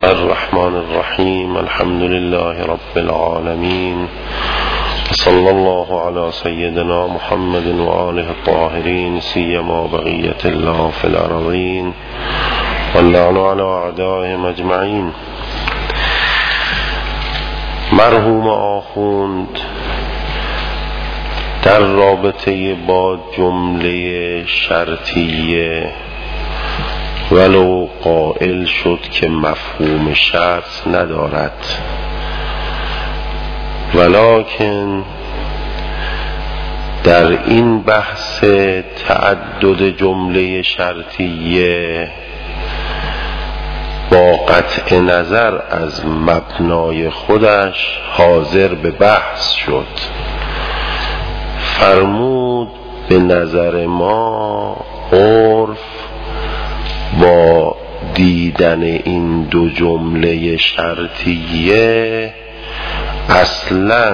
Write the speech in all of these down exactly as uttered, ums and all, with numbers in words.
الرحمن الرحيم الحمد لله رب العالمين صلى الله على سيدنا محمد وآله الطاهرين سيما بقية الله في الأرضين واللعن على أعدائهم أجمعين. مرحوم آخوند در رابطه با جمله شرطیه ولو قائل شد که مفهوم شرط ندارد، ولکن در این بحث تعدد جمله شرطیه با قطع نظر از مبنای خودش حاضر به بحث شد. فرمود به نظر ما عرف با دیدن این دو جمله شرطیه اصلاً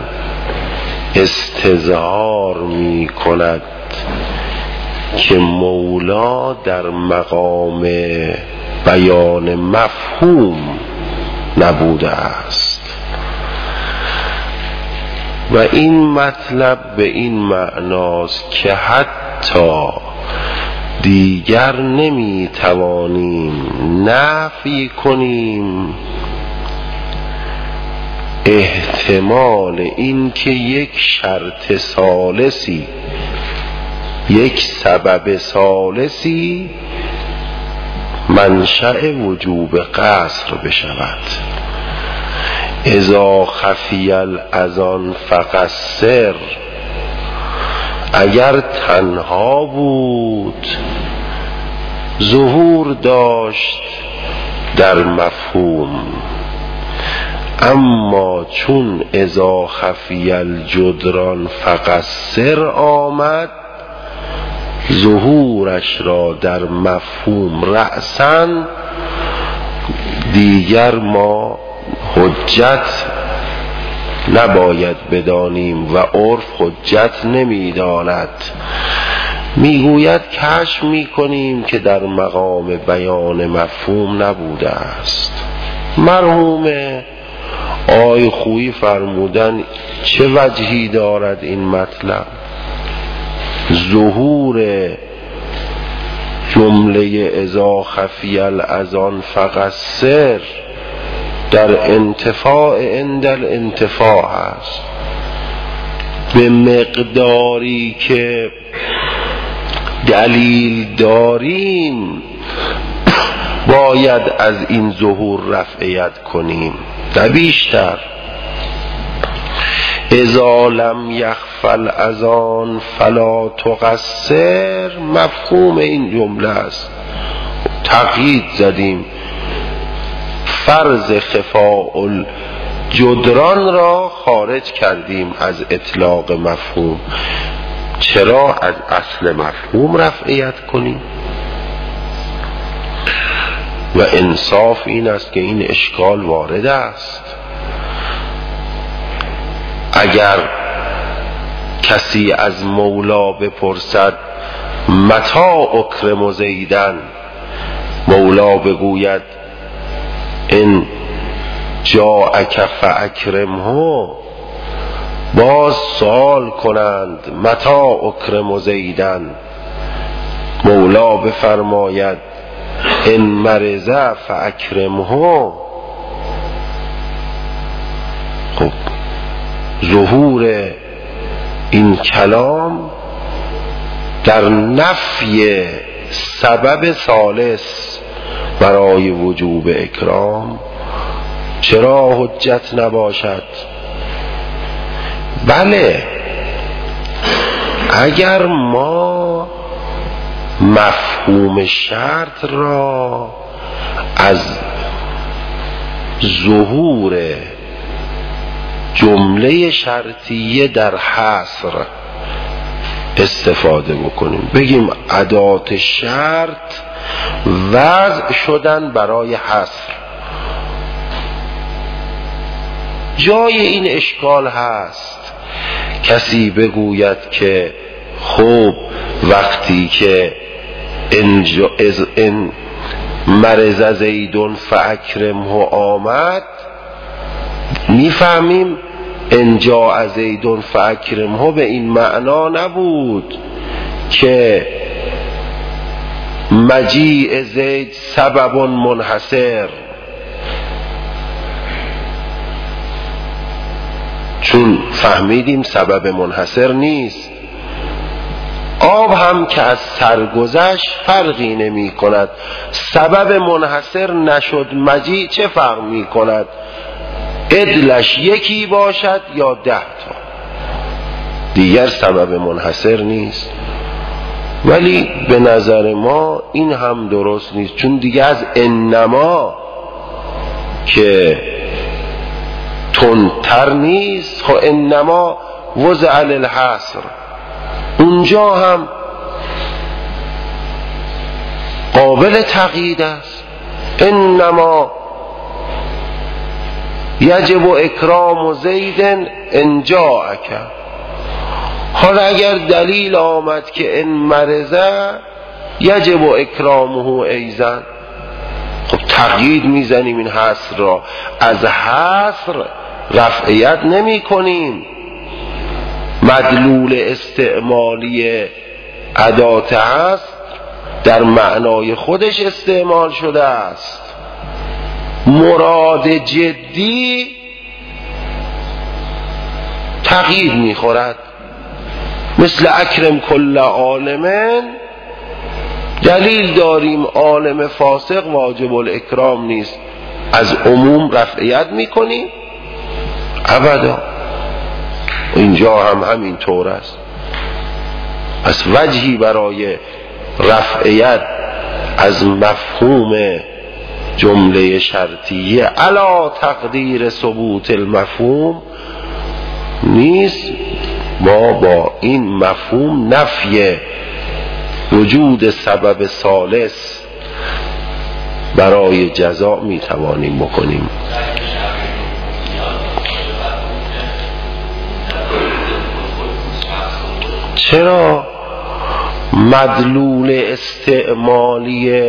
استظهار می کند که مولا در مقام بیان مفهوم نبوده است و این مطلب به این معناست که حتی دیگر نمی توانیم نفی کنیم احتمال این که یک شرط ثالثی، یک سبب ثالثی منشأ وجوب قصر بشود. اذا خفی الاذان فقصر، اگر تنها بود ظهور داشت در مفهوم، اما چون اذا خفی الجدران فقصر آمد ظهورش را در مفهوم رأساً دیگر ما حجت نباید بدانیم و عرف حجت نمیداند. میگوید کشف میکنیم که در مقام بیان مفهوم نبوده است. مرحوم آی خویی فرمودن چه وجهی دارد این مطلب؟ ظهور جمله اذا خفی الاذان فقصر در انتفاع عند الانتفاع است. به مقداری که دلیل داریم باید از این ظهور رفعیت کنیم، نه بیشتر. اذا لم یخف الاذان فلا تقصر مفهوم این جمله است. تقیید زدیم، فرض خفاء الجدران را خارج کردیم از اطلاق مفهوم. چرا از اصل مفهوم رفعیت کنیم؟ و انصاف این است که این اشکال وارد است. اگر کسی از مولا بپرسد متى اکرم زیدن، مولا بگوید ان جاءک فاکرمه، باز سوال کنند متى اکرم زیدن، مولا بفرماید ان مرض فاکرمه. خب ظهور این کلام در نفی سبب ثالث برای وجوب اکرام چرا حجت نباشد؟ بله، اگر ما مفهوم شرط را از ظهور جمله شرطیه در حصر استفاده بکنیم، بگیم ادات شرط وضع شدن برای حصر، جای این اشکال هست. کسی بگوید که خب وقتی که ان مرض زیدون فاکرمه آمد، میفهمیم انجا زیدون فاکرمه به این معنا نبود که مجیء زید سبب منحصر، چون فهمیدیم سبب منحصر نیست. آب هم که از سرگذشت فرقی نمی کند، سبب منحصر نشد مجیء چه فرق می کند؟ عدلش یکی باشد یا ده تا، دیگر سبب منحصر نیست. ولی به نظر ما این هم درست نیست، چون دیگه از انما که تندتر نیست. خب انما وضع للحصر، اونجا هم قابل تقیید است. انما یجب اکرام زید ان جاءک. حالا اگر دلیل آمد که ان مرضه یجب اکرامه ایضا، خب تقیید میزنیم این حصر را، از حصر رفعیت نمی کنیم. مدلول استعمالی ادات هست در معنای خودش استعمال شده است. مراد جدی تقیید میخورد، مثل اکرم کل عالمن، دلیل داریم عالم فاسق واجب الاکرام نیست، از عموم رفعیت میکنیم؟ ابدا. اینجا هم همین طور است. پس وجهی برای رفعیت از مفهوم جمله شرطیه علا تقدیر ثبوت المفهوم نیست. ما با این مفهوم نفی وجود سبب ثالث برای جزا می توانیم بکنیم. چرا مدلول استعمالی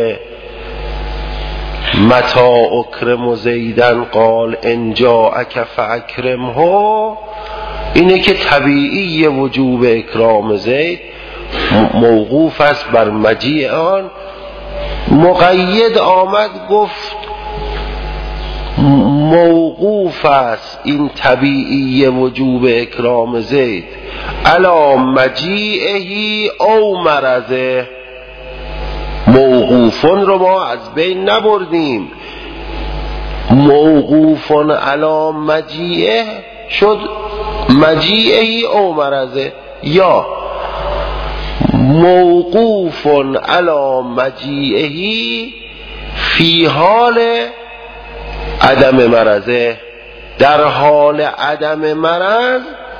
متا اکرم زیدن قال ان جاءک فاکرمه اینه که طبیعی وجوب اکرام زید موقوف است بر مجیء آن. مقید آمد گفت موقوف است این طبیعی وجوب اکرام زید علی مجیئه او مرضه. موقوفون رو ما از بین نبردیم، موقوفون علی مجیئه شد مجیئه او مرضه، یا موقوفون علی مجیئه فی حال عدم مرضه. در حال عدم مرض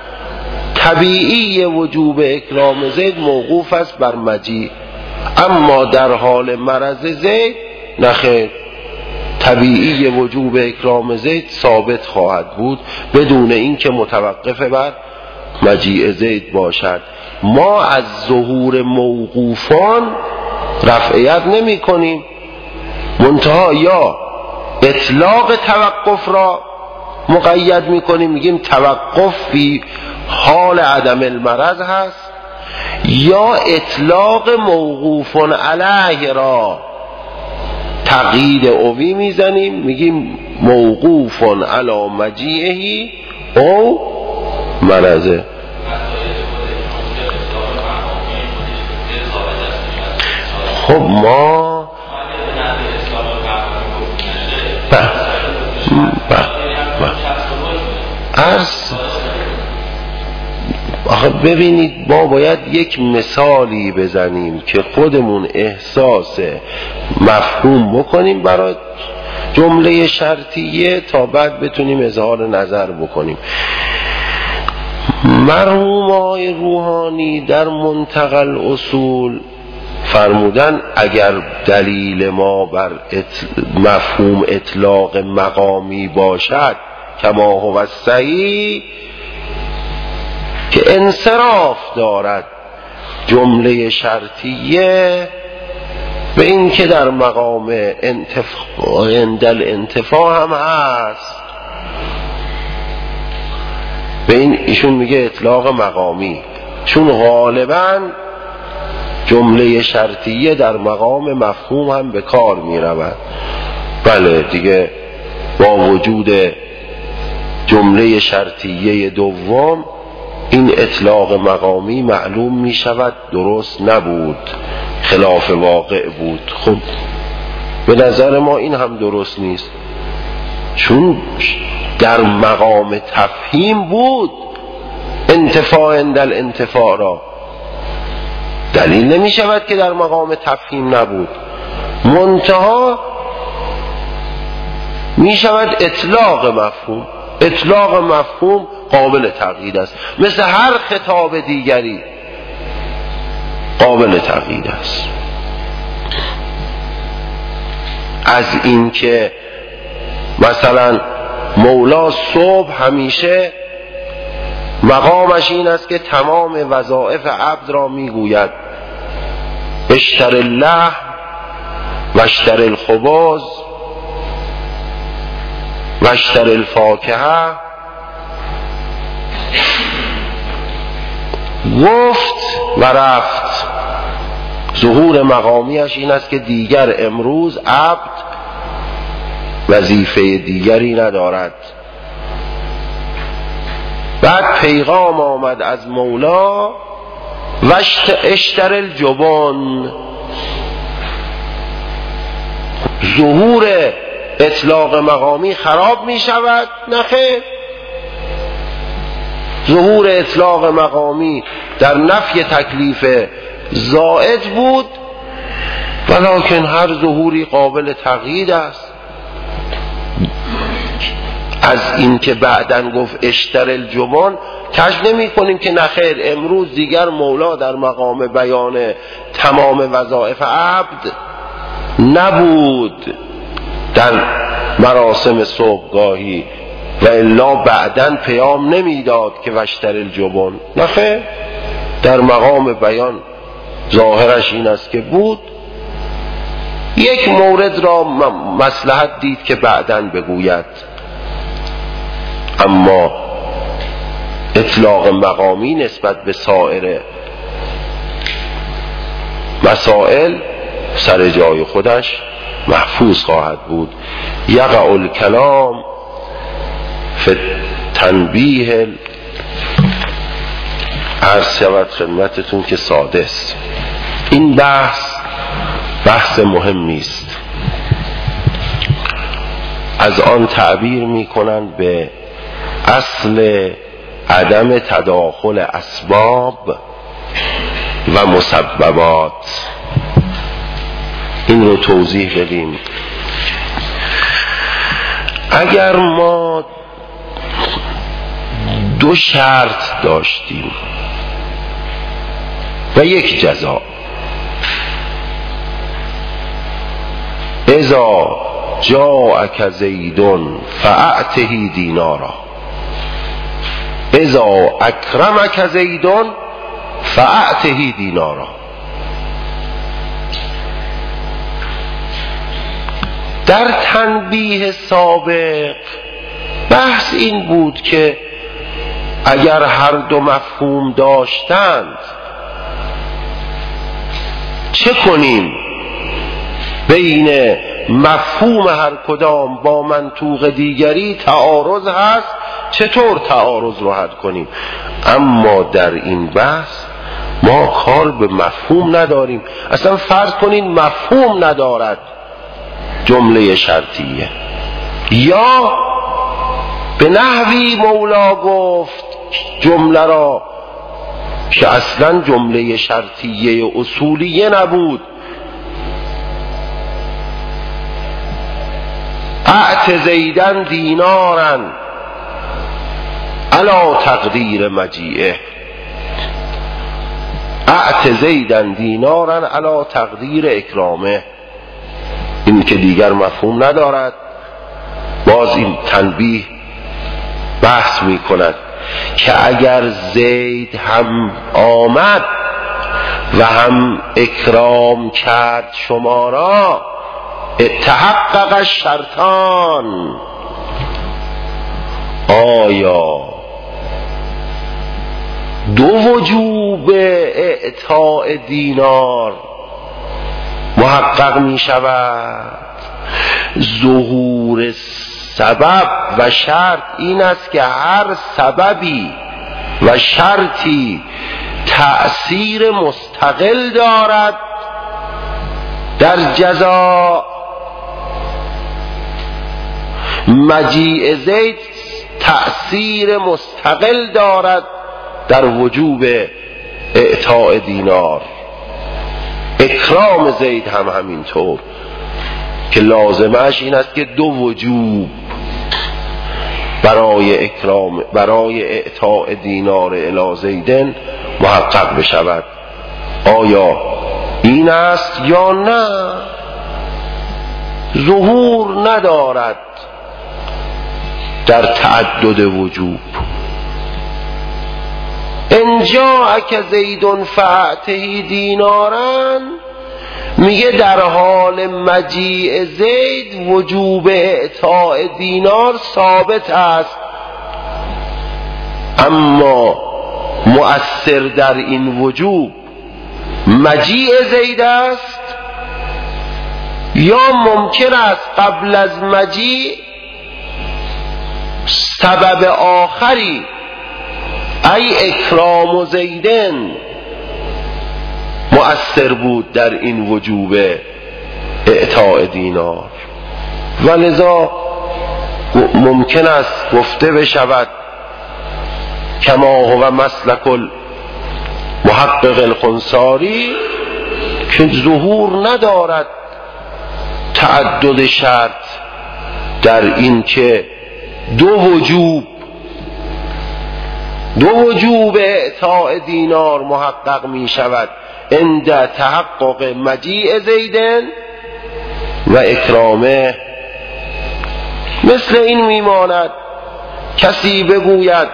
طبیعی وجوب اکرام زید موقوف است بر مجیء، اما در حال مرض زید نخیر، طبیعی وجوب اکرام زید ثابت خواهد بود بدون اینکه متوقف بر مجیء زید باشد. ما از ظهور موقوفان رفعیت نمی کنیم، منتها یا اطلاق توقف را مقید می کنیم، میگیم توقف فی حال عدم المرض هست، یا اطلاق موقوفون علیه را تقیید اوی میزنیم، میگیم موقوفون علی مجیئه او مرضه. خب ما عرض آخه ببینید ما باید یک مثالی بزنیم که خودمون احساس مفهوم بکنیم برای جمله شرطیه تا بعد بتونیم اظهار نظر بکنیم. مرحوم آقای روحانی در منتقى الاصول فرمودن اگر دلیل ما بر مفهوم اطلاق مقامی باشد کما هو الصحیح که انصراف دارد جمله شرطیه به این که در مقام انتفاع اندل انتفاع هم هست. به این ایشون میگه اطلاق مقامی، چون غالباً جمله شرطیه در مقام مفهوم هم به کار می رود. بله دیگه با وجود جمله شرطیه دوم این اطلاق مقامی معلوم می شود درست نبود، خلاف واقع بود. خب به نظر ما این هم درست نیست، چون در مقام تفهیم بود انتفاع اندل انتفاع را، دلیل نمی شود که در مقام تفهیم نبود. منتها می شود اطلاق مفهوم. اطلاق مفهوم قابل تقیید است، مثل هر خطاب دیگری قابل تقیید است. از این که مثلا مولا صبح همیشه مقامش این است که تمام وظایف عبد را میگوید اشتر اللحم و اشتر الخبز و اشتر الفاکهه، گفت و رفت. ظهور مقامیش این است که دیگر امروز عبد وظیفه دیگری ندارد. بعد پیغام آمد از مولا و اشتر الجبن. ظهور اطلاق مقامی خراب می شود؟ نه خیر. ظهور اطلاق مقامی در نفی تکلیف زائد بود، ولکن هر ظهوری قابل تقیید است. از این که بعدن گفت اشتر الجبن کج نمی کنیم که نخیر امروز دیگر مولا در مقام بیان تمام وظایف عبد نبود در مراسم صبحگاهی، و الا بعدن پیام نمیداد که وشتر الجبن. نخیر، در مقام بیان ظاهرش این است که بود. یک مورد را مصلحت دید که بعدن بگوید، اما اطلاق مقامی نسبت به سایر مسائل سر جای خودش محفوظ خواهد بود. یقع الکلام فی تنبیه، عرض شود خدمتتون که سادس. این بحث بحث مهمی است. از آن تعبیر می کنند به اصل عدم تداخل اسباب و مسببات. این رو توضیح بدیم. اگر ما دو شرط داشتیم و یک جزا، اذا جاءک زیدون فاعطه دینارا، اذا اکرمک زیدون فاعطه دینارا. در تنبیه سابق بحث این بود که اگر هر دو مفهوم داشتند چه کنیم؟ بین مفهوم هر کدام با منطوق دیگری تعارض هست، چطور تعارض رو حل کنیم؟ اما در این بحث ما کار به مفهوم نداریم. اصلا فرض کنین مفهوم ندارد جمله شرطیه، یا به نحوی مولا گفت جمله را که اصلا جمله شرطیه اصولیه نبود. اعط زیدن دینارن علی تقدیر مجیئه، اعط زیدن دینارن علی تقدیر اکرامه. این که دیگر مفهوم ندارد. باز این تنبیه بحث می کند که اگر زید هم آمد و هم اکرام کرد شما را تحقق الشرطان. آیا دو وجوب اعطاء دینار محقق می شود؟ ظهور سبب و شرط این است که هر سببی و شرطی تأثیر مستقل دارد در جزا. مجیء زید تأثیر مستقل دارد در وجوب اعطاء دینار. اکرام زید هم همینطور که لازمش این است که دو وجوب برای اکرام برای اعطاء دینار الی زیدن محقق بشود. آیا این است یا نه؟ ظهور ندارد در تعدد وجوب. ان جاءک زید فاعطه دینارا، میگه در حال مجیء زید وجوب اعطاء دینار ثابت است، اما مؤثر در این وجوب مجیء زید است یا ممکن است قبل از مجیء سبب آخری ای اکرام زیدن مؤثر بود در این وجوب اعطاء دینار. و لذا ممکن است گفته بشود کما هو مسلک المحقق الخنساری که ظهور ندارد تعدد شرط در این که دو وجوب دو وجوب اعطاء دینار محقق می شود عند تحقق مجیء زیدن و اکرامه. مثل این میماند کسی بگوید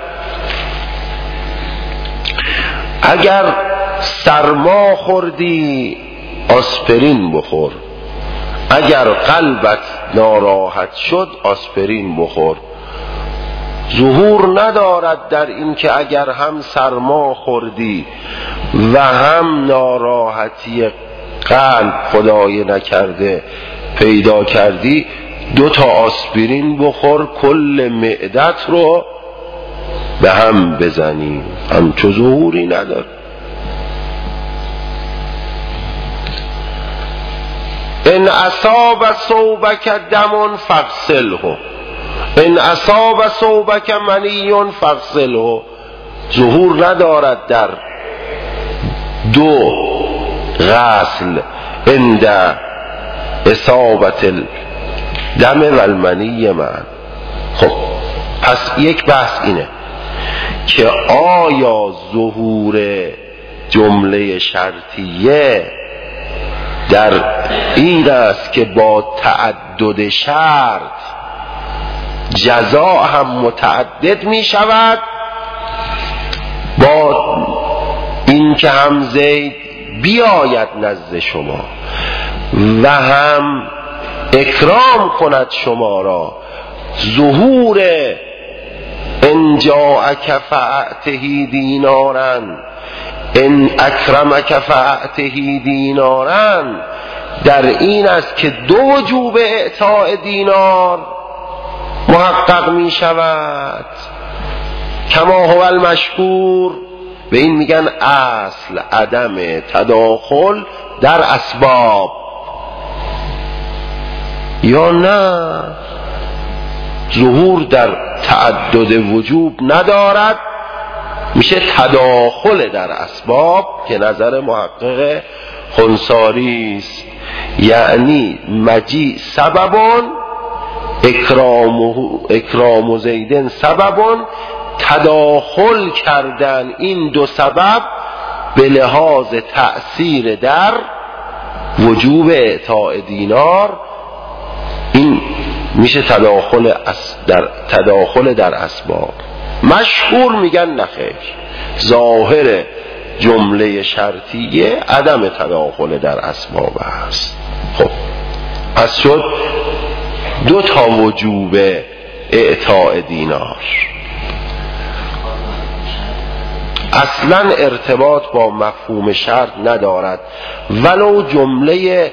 اگر سرما خوردی آسپرین بخور، اگر قلبت ناراحت شد آسپرین بخور. ظهور ندارد در این که اگر هم سرما خوردی و هم ناراحتی قلب خدای نکرده پیدا کردی دو تا آسپرین بخور کل معدت رو به هم بزنی. همچو ظهوری نداره. ان اصاب ثوبک دم فاغسله، ان اصاب ثوبک منی فاغسله. ظهور ندارد در دو غسل عند اصابت الدم و المنی من. خب پس یک بحث اینه که آیا ظهور جمله شرطیه در این است که با تعدد شرط جزا هم متعدد می شود، با این که هم زید بیاید نزد شما و هم اکرام کند شما را. ظهور ان جاءک فاعطه دینارا ان اکرمک فاعطه دینارا در این است که دو وجوب اعطاء دینار محقق می شود. کما هو المشهور، به این میگن اصل عدم تداخل در اسباب. یا نه ظهور در تعدد وجوب ندارد، میشه تداخل در اسباب که نظر محقق خنساری است. یعنی مجیء سببون اکرام اکرام زیدن سببون، تداخل کردن این دو سبب به لحاظ تأثیر در وجوب اعطاء دینار. این میشه تداخل در تداخل در اسباب. مشهور میگن نخیر، ظاهر جمله شرطیه عدم تداخل در اسباب است. خب پس شد دو تا وجوب اعطاء دینار، اصلا ارتباط با مفهوم شرط ندارد. ولو جمله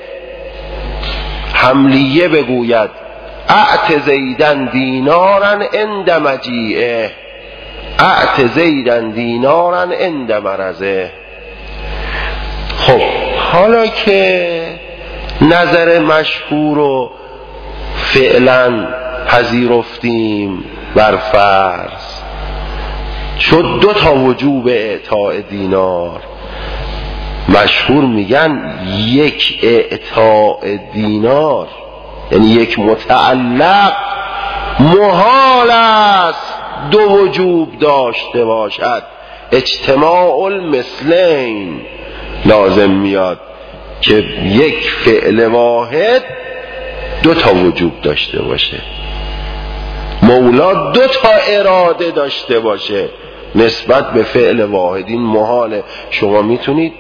حملیه بگوید اعط زیدن دینارن عند مجیعه، اعط زیدن دینارن عند مرضه. خب حالا که نظر مشهور رو فعلا پذیرفتیم بر فرض، شد دو تا وجوب اعطاء دینار. مشهور میگن یک اعطاء دینار یعنی یک متعلق محال است دو وجوب داشته باشد. اجتماع المثلین لازم میاد که یک فعل واحد دو تا وجوب داشته باشه. مولا دو تا اراده داشته باشه نسبت به فعل واحد. این محاله. شما میتونید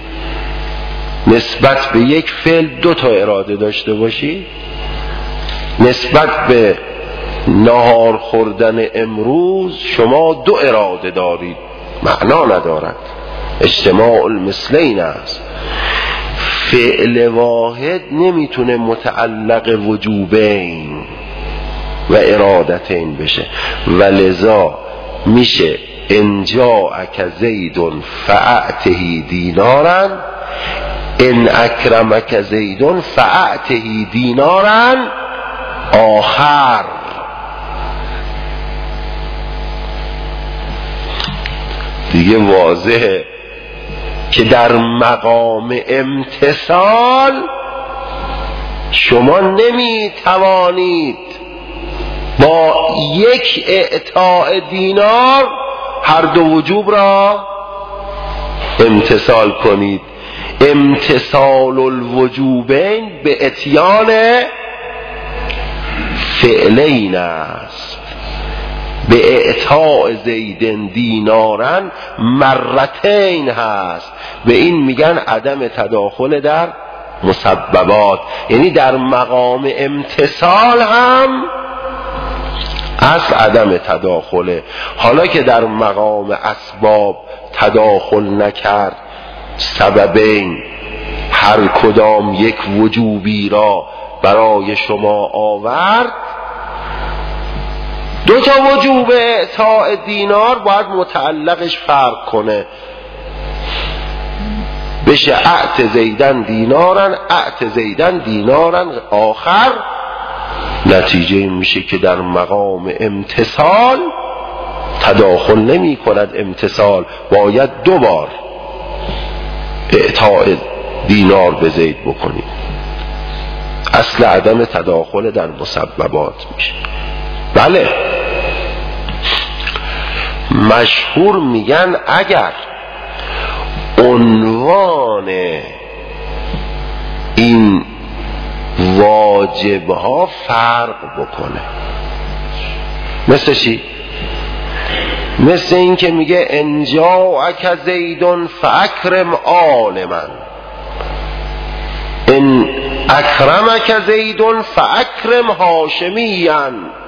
نسبت به یک فعل دو تا اراده داشته باشی؟ نسبت به نهار خوردن امروز شما دو اراده دارید، معنا ندارد. اجتماع المثلین است. فعل واحد نمیتونه متعلق وجوبین و ارادتین بشه، ولذا میشه ان جاءک زید فاعطه دینارا، ان اکرمک زید فاعطه دینارا آخر. دیگه واضحه که در مقام امتثال شما نمی توانید با یک اعطاء دینار هر دو وجوب را امتثال کنید. امتثال الوجوبین به اتیان فعلین است. به اعطاء زیدن دینارن مرتین هست. به این میگن عدم تداخل در مسببات، یعنی در مقام امتثال هم اصل عدم تداخله. حالا که در مقام اسباب تداخل نکرد، سببین هر کدام یک وجوبی را برای شما آورد، دو تا وجوب اعطاء دینار باید متعلقش فرق کنه، بشه اعط زیدن دینارن اعط زیدن دینارن آخر. نتیجه این میشه که در مقام امتثال تداخل نمی کند. امتثال باید دو بار اعطاء دینار به زید بکنید. اصل عدم تداخل در مسببات میشه. بله مشهور میگن اگر عنوان این واجبها فرق بکنه، مثل چی؟ مثل این که میگه ان جاءک زید فاکرم عالما، ان اکرمک زید فاکرم هاشمیا.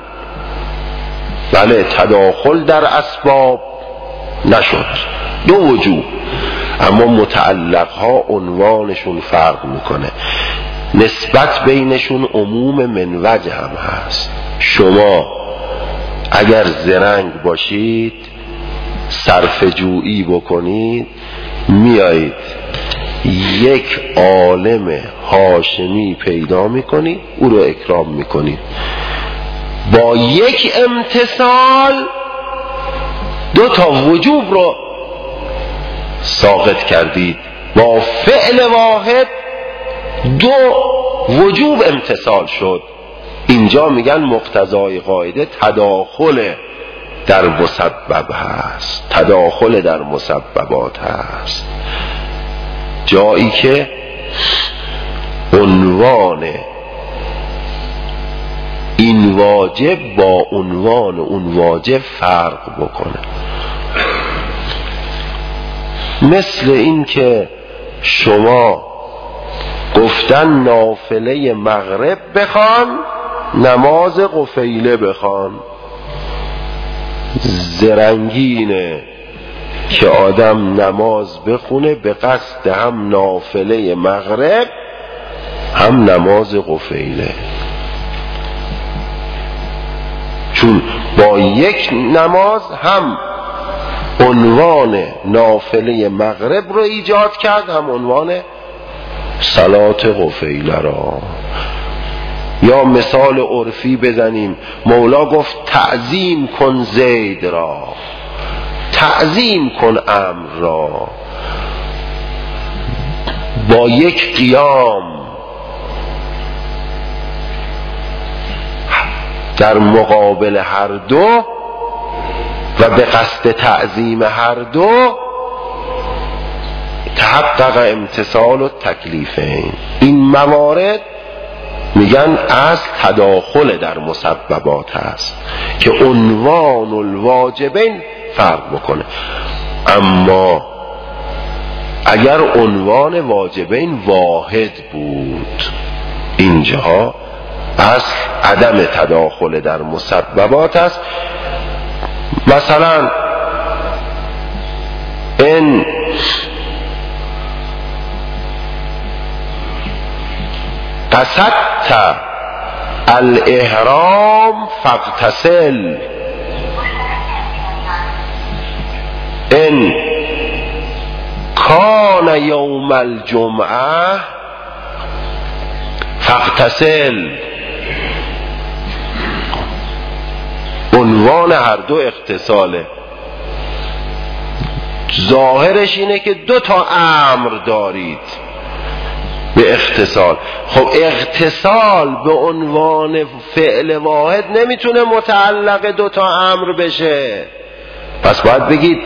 بله تداخل در اسباب نشد، دو وجوب، اما متعلقها عنوانشون فرق میکنه. نسبت بینشون عموم من وجه هم هست. شما اگر زرنگ باشید صرف جویی بکنید، میایید یک عالم هاشمی پیدا میکنید، او رو اکرام میکنید. با یک امتثال دو تا وجوب رو ساقط کردید. با فعل واحد دو وجوب امتثال شد. اینجا میگن مقتضای قاعده تداخل در مسبب هست، تداخل در مسببات هست. جایی که عنوان این واجب با عنوان اون واجب فرق بکنه. مثل این که شما گفتن نافله مغرب بخوان، نماز قفیله بخوان. زرنگینه که آدم نماز بخونه به قصد هم نافله مغرب هم نماز قفیله، چون با یک نماز هم عنوان نافله مغرب رو ایجاد کرد هم عنوان صلات قفیله را. یا مثال عرفی بزنیم، مولا گفت تعظیم کن زید را، تعظیم کن امر را. با یک قیام در مقابل هر دو و به قصد تعظیم هر دو تحقق امتثال و تکلیفین. این موارد میگن از تداخل در مسببات هست که عنوان الواجبین فرق بکنه. اما اگر عنوان واجبین واحد بود، اینجا اصل عدم تداخل در مسببات است. مثلا این قصدت الاحرام فاغتسل، ان کان یوم الجمعه فاغتسل. عنوان هر دو اغتساله. ظاهرش اینه که دو تا امر دارید به اغتسال. خب اغتسال به عنوان فعل واحد نمیتونه متعلق دو تا امر بشه، پس باید بگید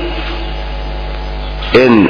ان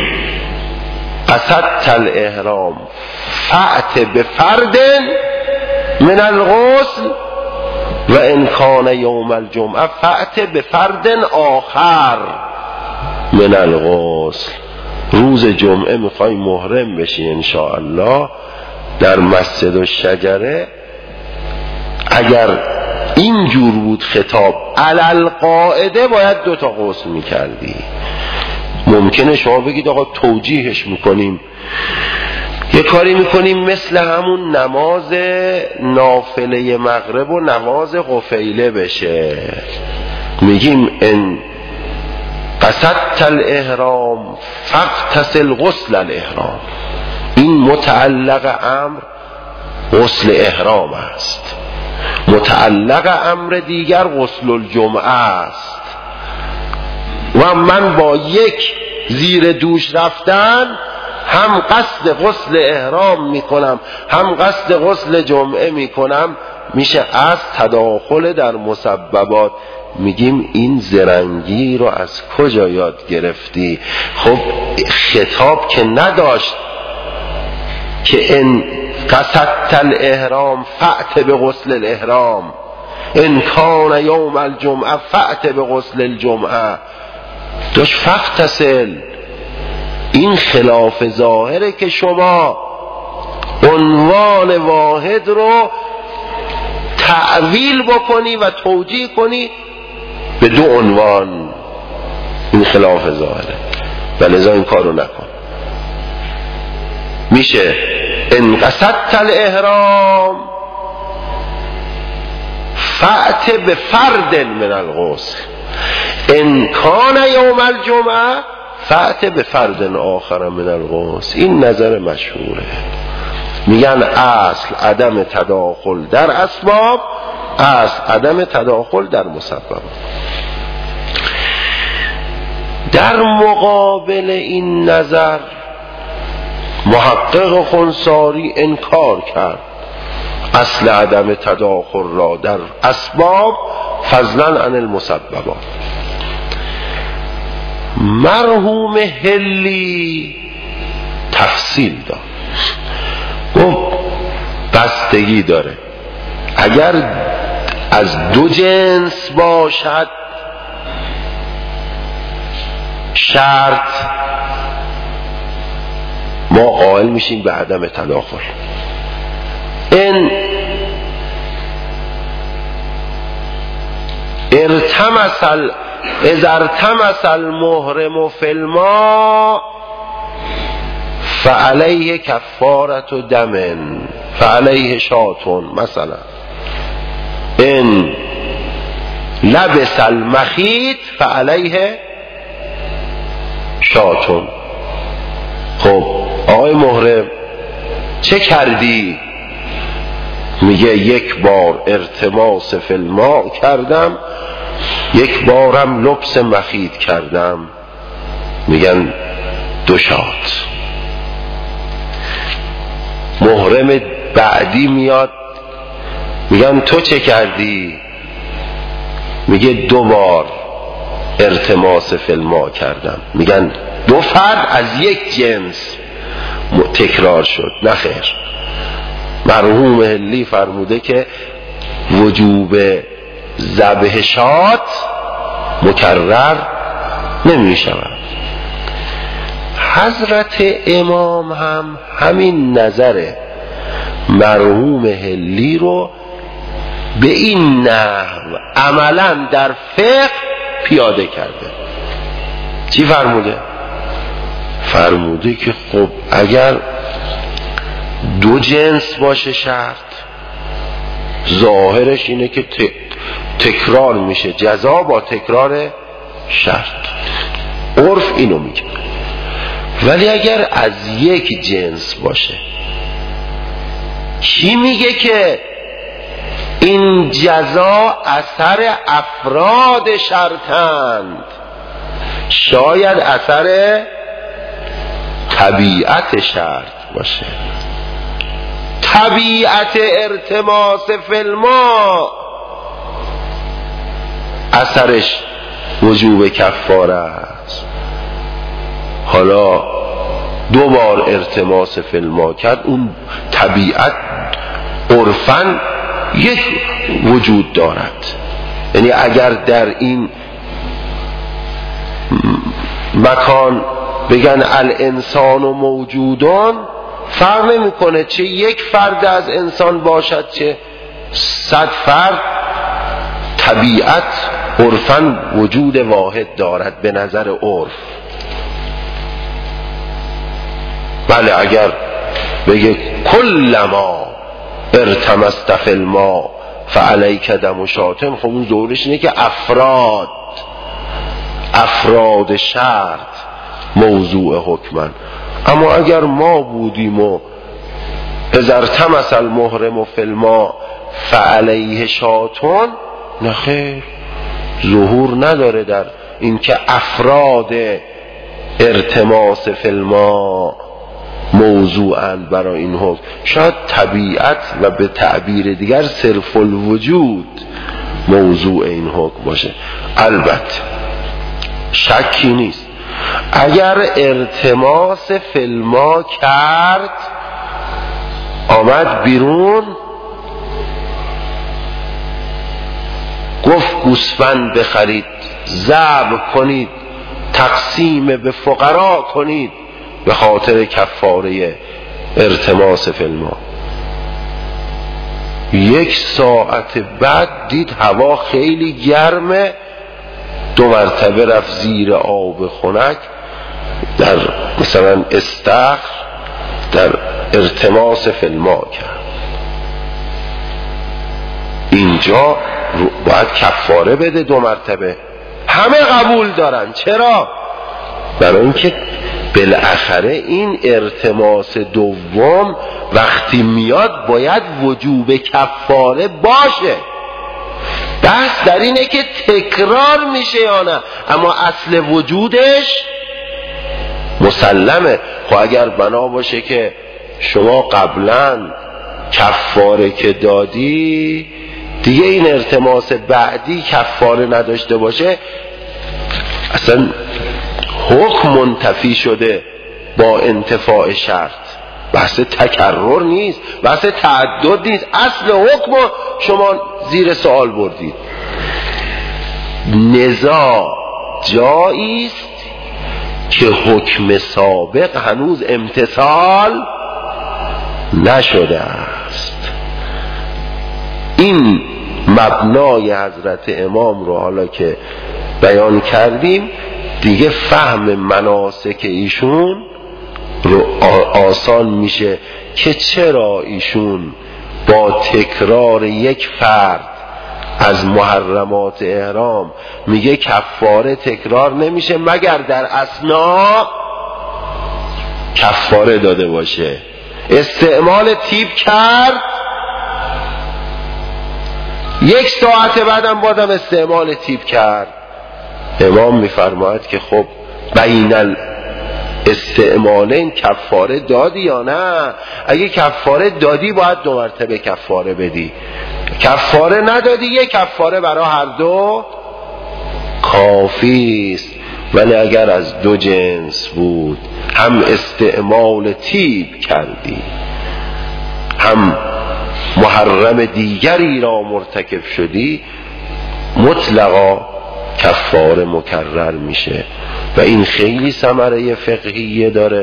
قصدت الاحرام فأت بفرد من الغسل و ان کان یوم الجمعه فأت بفرد آخر من الغسل. روز جمعه میخوای محرم بشی انشاءالله در مسجد الشجره، اگر اینجور بود خطاب علل قاعده باید دو تا غسل میکردی. ممکنه شما بگید آقا توجیهش میکنیم، یه کاری میکنیم مثل همون نماز نافله مغرب و نماز قفیله بشه، میگیم ان قصدت الاحرام فاغتسل غسل الاحرام. این متعلق امر غسل احرام است، متعلق امر دیگر غسل الجمعه است. و من با یک زیر دوش رفتن هم قصد غسل احرام میکنم هم قصد غسل جمعه میکنم، میشه از تداخل در مسببات. میگیم این زرنگی رو از کجا یاد گرفتی؟ خب خطاب که نداشت که ان قصدت الاحرام فأت بغسل الاحرام، ان کان یوم الجمعه فأت بغسل الجمعه، داشت فاغتسل. این خلاف ظاهره که شما عنوان واحد رو تعویل بکنی و توجیه کنی به دو عنوان. این خلاف ظاهره و لذا این کار رو نکن. میشه ان قصدت الاحرام فأت بفرد من الغسل، ان کان یوم الجمعه فأت بفرد آخر من الغسل. این نظر مشهوره. میگن اصل عدم تداخل در اسباب، اصل عدم تداخل در مسبب. در مقابل این نظر محقق خنثاری انکار کرد اصل عدم تداخل را در اسباب فضلا عن المسببات. مرحوم حلی تفصیل داد، گفت بستگی داره، اگر از دو جنس باشد شرط ما قائل میشیم به عدم تداخل. این ارتمس ال... اذا ارتمس المحرم فی الماء فعلیه کفارت دم فعلیه شاتون. مثلا این لبس المخیط فعلیه شاتون. خب آقای محرم چه کردی؟ میگه یک بار ارتماس فی الماء کردم، یک بارم لبس مخیط کردم. میگن دو شات. محرم بعدی میاد میگن تو چه کردی؟ میگه دو بار ارتماس فی الماء کردم. میگن دو فرد از یک جنس تکرار شد. نخیر، مرحوم حلی فرموده که وجوب ذبح شات مکرر نمی شود. حضرت امام هم همین نظر مرحوم حلی رو به این نحو عملا در فقه پیاده کرده. چی فرموده؟ فرموده که خب اگر دو جنس باشه شرط، ظاهرش اینه که تکرار میشه جزا با تکرار شرط، عرف اینو میگه. ولی اگر از یک جنس باشه، کی میگه که این جزا اثر افراد شرطند؟ شاید اثر طبیعت شرط باشه. طبیعت ارتماس فی الماء اثرش وجوب کفاره است. حالا دو بار ارتماس فی الماء کرد، اون طبیعت عرفاً یک وجود دارد. یعنی اگر در این مکان بگن الانسان و موجودان، فرق نمی کنه چه یک فرد از انسان باشد چه صد فرد، طبیعت عرفاً وجود واحد دارد به نظر عرف. بله اگر بگه کلما ارتمست فی الماء فعلیک دم شاتن، خب اون ظاهرش اینه که افراد افراد شرط موضوع حکمن. اما اگر ما بودیم و اذا ارتمس المحرم فی الماء فعلیه شاتون، نخیر، ظهور نداره در این که افراد ارتماس فی الماء موضوعاً برای این حکم. شاید طبیعت و به تعبیر دیگر صرف الوجود موضوع این حکم باشه. البته شکی نیست اگر ارتماس فی الماء کرد، آمد بیرون گفت گوسفند بخرید، ذبح کنید، تقسیم به فقرا کنید به خاطر کفاره ارتماس فی الماء، یک ساعت بعد دید هوا خیلی گرمه، دو مرتبه رفت زیر آب خنک در مثلا استخر در ارتماس فی الماء کرد. اینجا باید کفاره بده دو مرتبه. همه قبول دارن. چرا؟ برای اینکه بالاخره این ارتماس دوم وقتی میاد باید وجوب کفاره باشه. بحث در اینه که تکرار میشه یا نه، اما اصل وجودش مسلمه. خب اگر بنا باشه که شما قبلا کفاره که دادی دیگه این ارتماس بعدی کفاره نداشته باشه، اصلا حکم منتفی شده با انتفاع شرط. بحث تکرر نیست، بحث تعدد نیست، اصل حکم شما زیر سوال بردید. نزاع جایی است که حکم سابق هنوز امتثال نشده است. این مبنای حضرت امام رو حالا که بیان کردیم دیگه فهم مناسک ایشون رو آسان میشه که چرا ایشون با تکرار یک فرد از محرمات احرام میگه کفاره تکرار نمیشه مگر در اثناء کفاره داده باشه. استعمال تیب کرد، یک ساعت بعدم بازم استعمال تیب کرد. امام میفرماید که خب بین استعمالین کفاره دادی یا نه؟ اگه کفاره دادی باید دو مرتبه کفاره بدی، کفاره ندادی یک کفاره برای هر دو کافی است. ولی اگر از دو جنس بود، هم استعمال تیب کردی هم محرم دیگری را مرتکب شدی، مطلقا کفاره مکرر میشه و این خیلی ثمره فقهیه داره.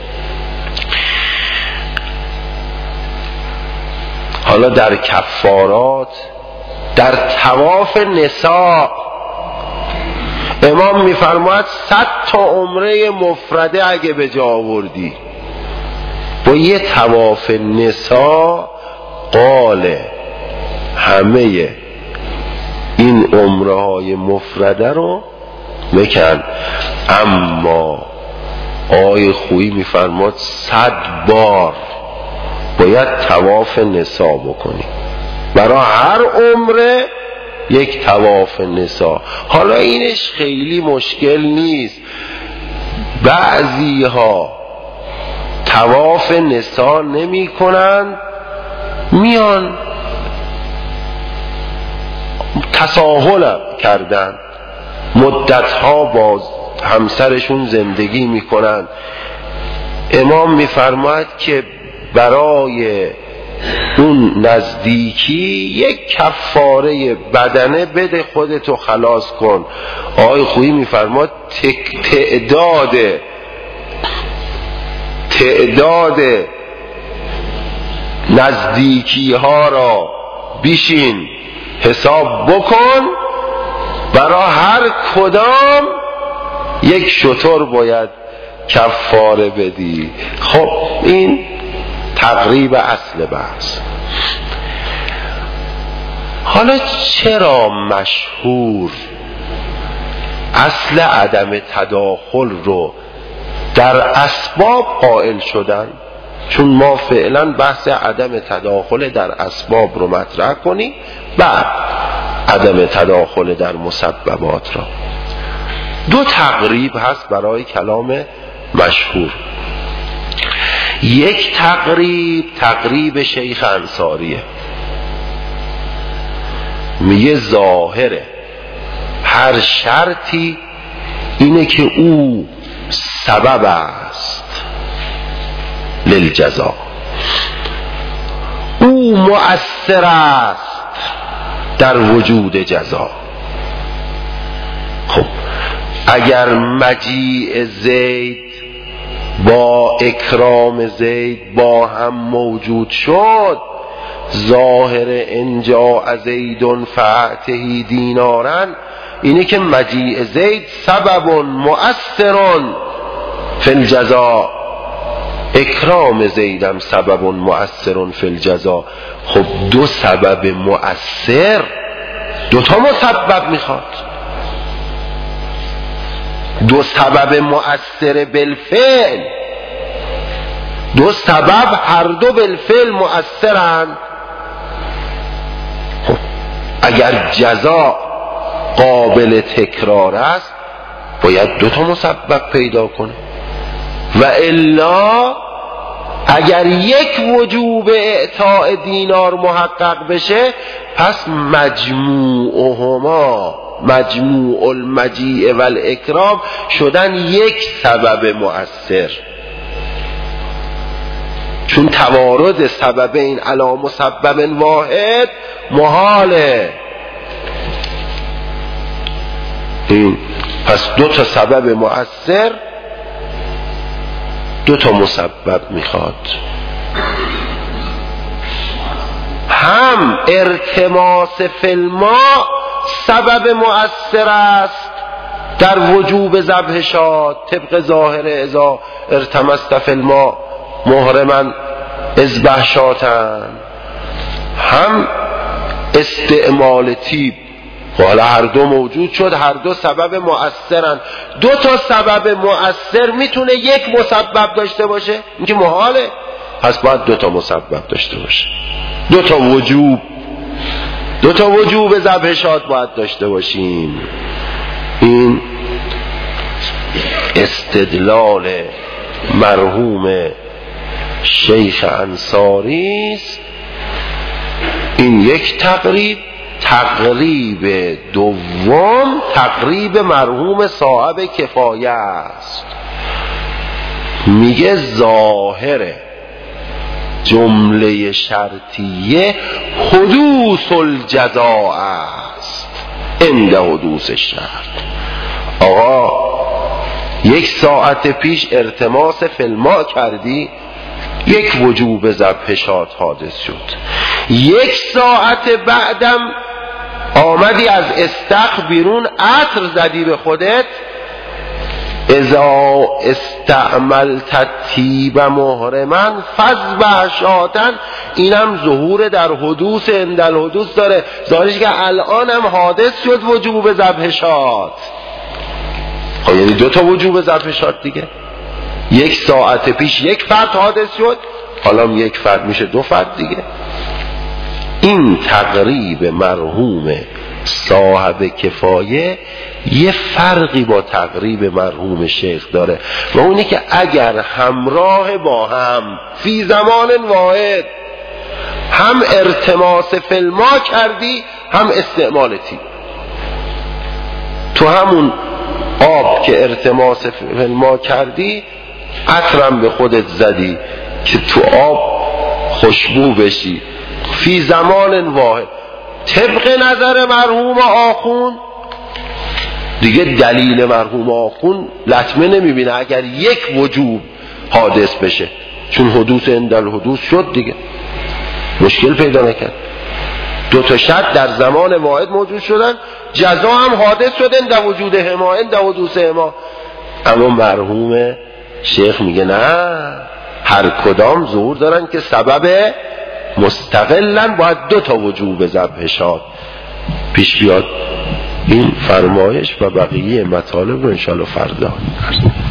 حالا در کفارات، در طواف نساء امام میفرماید صد تا عمره مفرده اگه به جا آوردی با یه طواف نساء قاله همه این عمره های مفرده رو بکن. اما آقای خویی میفرماد صد بار باید طواف نساء بکنی، برای هر عمره یک طواف نساء. حالا اینش خیلی مشکل نیست، بعضی ها طواف نساء نمی کنند، میان تساهل کردن، مدتها با همسرشون زندگی میکنن. امام میفرماید که برای اون نزدیکی یک کفاره بدنه بده، خودتو خلاص کن. آقای خویی میفرماید تعداد تعداد نزدیکی ها را بیشین حساب بکن، برای هر کدام یک شتر باید کفاره بدی. خب این تقریب اصل بحث. حالا چرا مشهور اصل عدم تداخل رو در اسباب قائل شدن؟ چون ما فعلا بحث عدم تداخل در اسباب رو مطرح کنیم، بعد عدم تداخل در مسببات را. دو تقریب هست برای کلام مشهور. یک تقریب تقریب شیخ انصاریه، میگه ظاهره هر شرطی اینه که او سبب است للجزا، او مؤثر است در وجود جزا. خب اگر مجیء زید با اکرام زید با هم موجود شد، ظاهر انجا زیدون فاعته دینارن اینه که مجیء زید سبب مؤثر فی الجزا، اکرام زیدم سبب مؤثر فی الجزا. خب دو سبب مؤثر دو تا مسبب میخواد، دو سبب مؤثر بالفعل، دو سبب هر دو بالفعل مؤثرند. خب اگر جزا قابل تکرار است باید دو تا مسبب پیدا کنه، و الا اگر یک وجوب اعطاء دینار محقق بشه پس مجموعهما مجموع المجیع و الاکرام شدن یک سبب مؤثر، چون توارد سببین علی مسبب واحد محاله. این پس دو تا سبب مؤثر دو تا مسبب میخواد. هم ارتماس فی الماء سبب مؤثر است در وجوب ذبح شاد، طبق ظاهر اذا ارتمست فی الماء محرما اذبح شاتن. هم استعمال تیب، حالا هر دو موجود شد، هر دو سبب مؤثرن. دو تا سبب مؤثر میتونه یک مسبب داشته باشه؟ این که محاله، پس باید دو تا مسبب داشته باشه. دو تا وجوب، دو تا وجوب ذبح شاد باید داشته باشیم. این استدلال مرحوم شیخ انصاری است. این یک تقریب. تقریب دوم تقریب مرحوم صاحب کفایه است. میگه ظاهر جمله شرطیه حدوث الجزاء است عند حدوث شرط. آقا یک ساعت پیش التماس فی الماء کردی، یک وجوب ذبح شاد حادث شد. یک ساعت بعدم آمدی از استخر بیرون، عطر زدی به خودت، اذا استعملت طیب محرما فاذبح شاتن. اینم ظهور در حدوث عند الحدوث داره، ظاهرش که الان هم حادث شد وجوب ذبح شاد. خب یعنی دو تا وجوب ذبح شاد دیگه. یک ساعت پیش یک فرد حادث شد، حالا یک فرد میشه دو فرد دیگه. این تقریب مرحوم صاحب کفایه یه فرقی با تقریب مرحوم شیخ داره، و اونی که اگر همراه با هم فی زمان واحد هم ارتماس فی الماء کردی هم استعمال تیب، تو همون آب که ارتماس فی الماء کردی عطرم به خودت زدی که تو آب خوشبو بشی، فی زمان واحد، طبق نظر مرحوم آخون دیگه دلیل مرحوم آخون لطمه نمیبینه اگر یک وجوب حادث بشه، چون حدوث عند الحدوث شد دیگه، مشکل پیدا نکرد. دو تا شرط در زمان واحد موجود شدن، جزا هم حادث شدن در وجود هما عند حدوث هما. اما مرحوم شیخ میگه نه، هر کدام ظهور دارن که سبب مستقلن، باید دو تا وجوب ذبح شاد پیش بیاد. این فرمایش و بقیه مطالب رو انشاءالله فردا